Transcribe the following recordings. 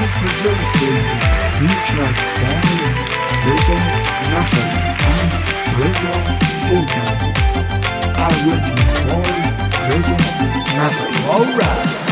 کجاست میچرد بار رضا نخری رضا سوگن قرار میخوای رضا نخری Alright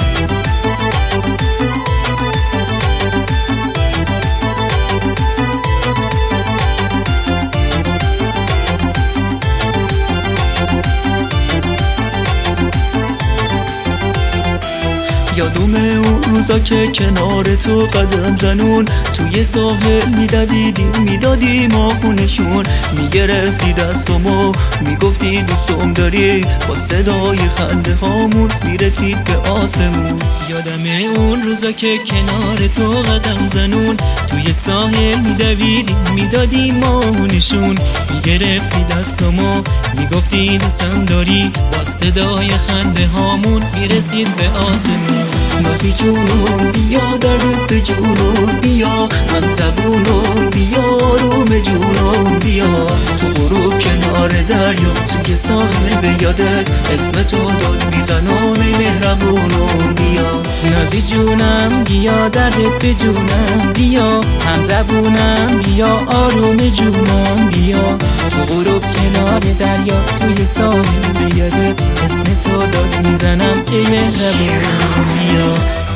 یادم اون روزا که کنار تو قدم زنون توی ساحل میدویدیم میدادی ما خونشون میگرفتی دستمو میگفتی دوستم داری با صدای خنده هامون میرسید به آسمون یادم اون روزا که کنار تو قدم زنون توی ساحل میدویدیم میدادی ما خونشون میگرفتی دستمو میگفتی دوستم داری با صدای خنده هامون میرسید به آسمون نازی جونم بیا درد به جونم بیا من زبونم بیا روم جونم بیا تو غروب کنار دریا توی ساحل به یادت اسم تو داد میزنم ای مهربونم بیا نازی جونم بیا درد به جونم بیا هم زبونم بیا آروم جونم بیا تو غروب کنار دریا توی ساحل به یادت اسم تو داد میزنم ای مهربونم بیا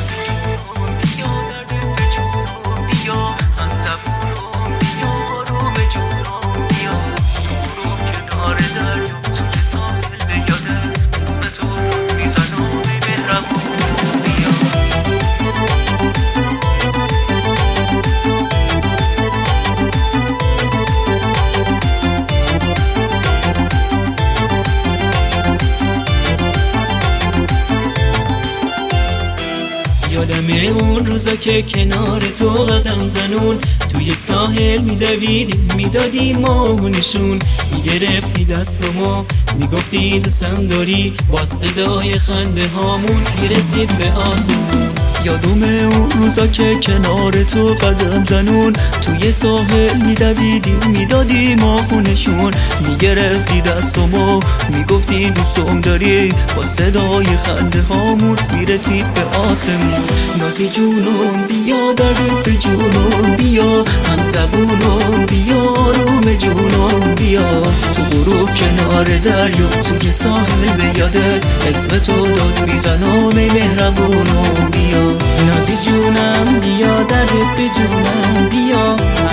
یادم اون روزا که کنار تو قدم زنون توی ساحل میدویدیم میدادی ما نشون میگرفتی دستمو میگفتی دوستم داری با صدای خنده هامون میرسید به آسمون یادم اون روزا که کنار تو قدم زنون توی ساحل میدویدیم میدادی ما خونشون میگرفتی دستمو میگفتی دوستم داری با صدای خنده هامون میرسید به آسمون نازی جونم بیا درد به جونم بیا هم زبونم بیا روم جونم بیا تو غروب کنار دریا توی ساحل به یادت اسم تو داد میزنم ای مهربونم بیا نازی جونم بیا درد به جونم بیا